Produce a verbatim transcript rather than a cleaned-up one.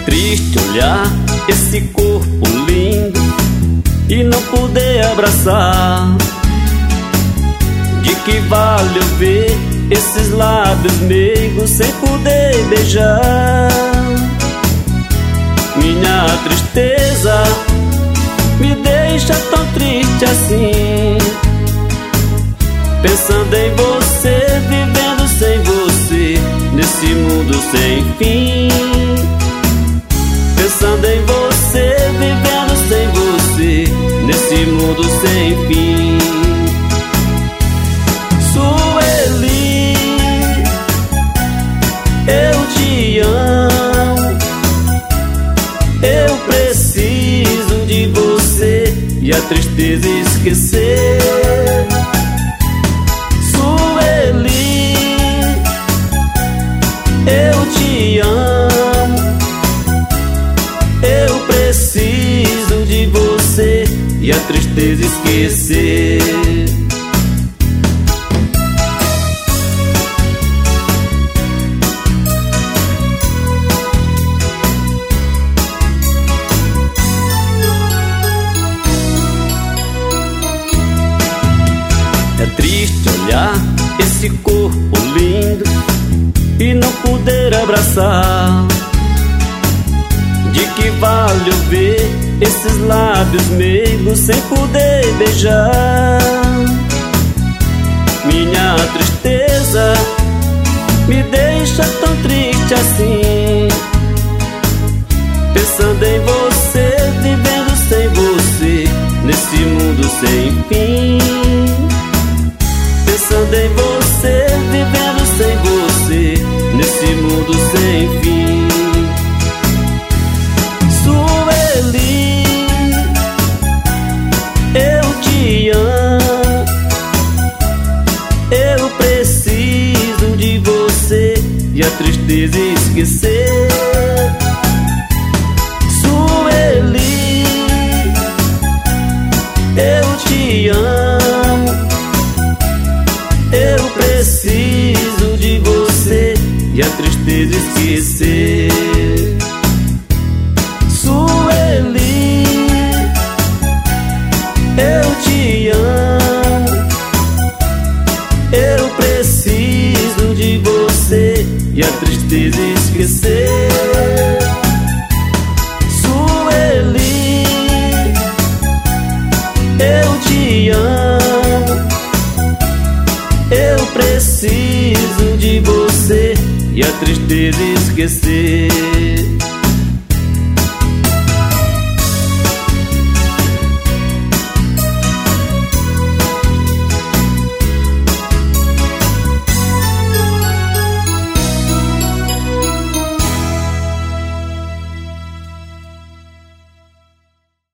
triste olhar esse corpo lindo e não poder abraçar. De que vale eu ver esses lábios meigos sem poder beijar? Minha tristeza me deixa tão triste assim, pensando em você, vivendo sem você, nesse mundo sem fim. Pensando em você, vivendo sem você, nesse mundo sem fim. Sueli, eu te amo, eu preciso de você e a tristeza esquecer. Sueli, eu te amo, eu preciso de você e a tristeza esquecer. É triste olhar esse corpo lindo e não poder abraçar. De que vale eu ver esses lábios meigos sem poder beijar? Minha tristeza me deixa tão triste assim, pensando em você, vivendo sem você, nesse mundo sem fim. Pensando em você, vivendo sem você, nesse mundo sem fim. Sueli, eu te amo, eu preciso de você e a tristeza esquecer. Sueli, eu te amo, eu preciso de você e a tristeza esquecer. Sueli, eu te amo, eu preciso de você e a tristeza esquecer. Sueli, eu te amo, eu preciso de você e a tristeza esquecer.